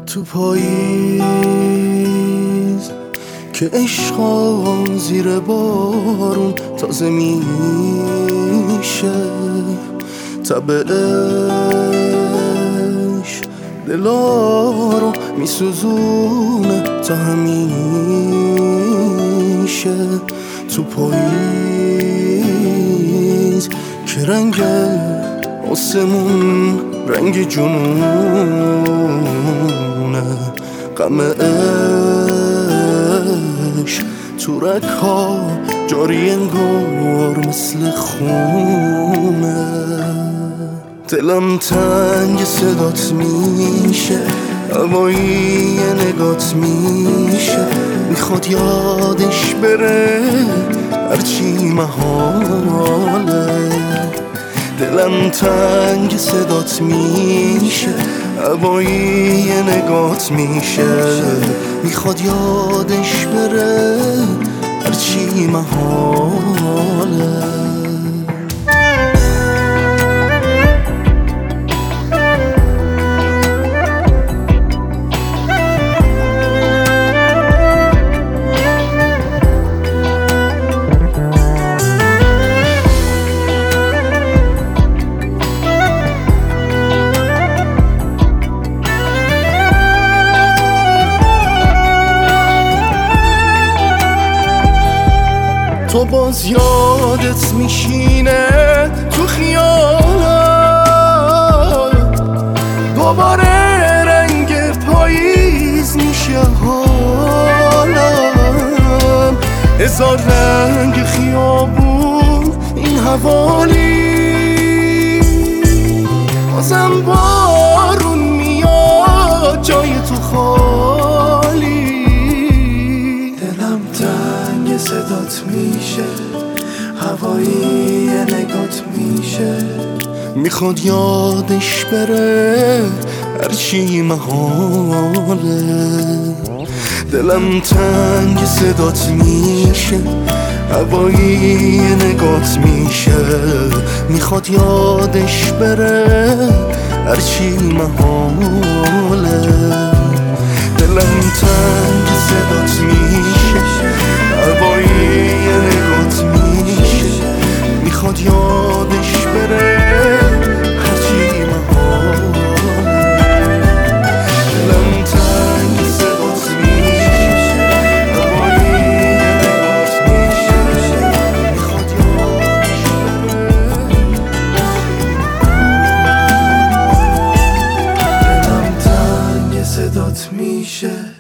تو پاییز که عشقا زیر بارون تازه میشه، طبعش دلا رو میسوزونه تا همیشه. تو پاییز که رنگ آسمون رنگ جنونه، غم عشق تو رگ‌ها جاری انگار مثل خونه. دلم تنگ صدات میشه، هوایی نگات میشه، میخواد یادش بره هرچی محاله. دلم تنگ صدات میشه، هوایی نگات میشه، میخواد یادش بره هرچی محاله. تو باز یادت میشینه تو خیالم، دوباره رنگ پاییز میشه حالم. هزار رنگ خیابون این حوالی، بازم بارون میاد جای تو خالی. دلم تنگ صدات میشه، هوایی نگات میشه، میخواد یادش بره هرچی محاله. دلم تنگ صدات میشه، هوایی نگات میشه، میخواد یادش بره هرچی محاله. دلم تنگ صدات میشه، هوایی نگات میشه، میخواد یادش بره هرچی محاله. دلم تنگ صدات میشه، هوایی نگات میشه، میخواد یادش بره. دلم تنگ صدات میشه،